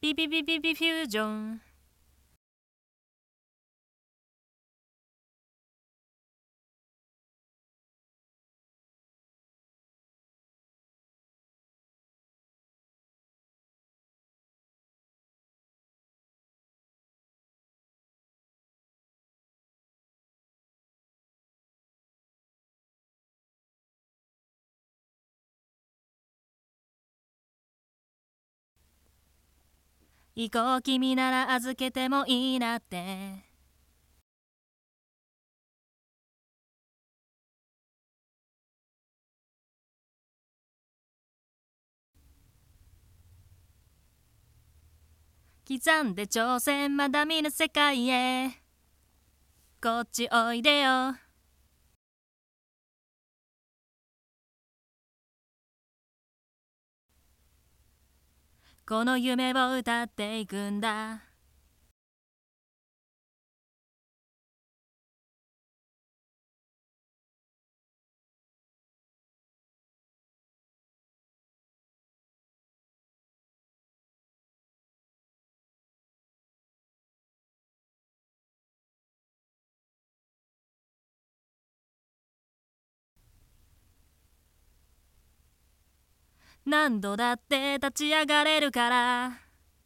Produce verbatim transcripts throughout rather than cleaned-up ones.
ビビビビビフュージョン。行こう君なら預けてもいいなって。刻んで挑戦まだ見ぬ世界へ。こっちおいでよ。この夢を歌っていくんだ。何度だって立ち上がれるから。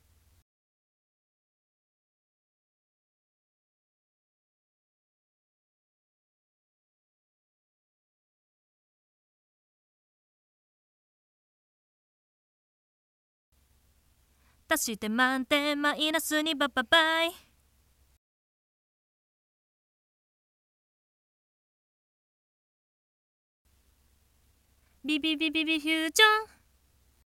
足して満点マイナスにバッババイ。ビビビビビフュージョン。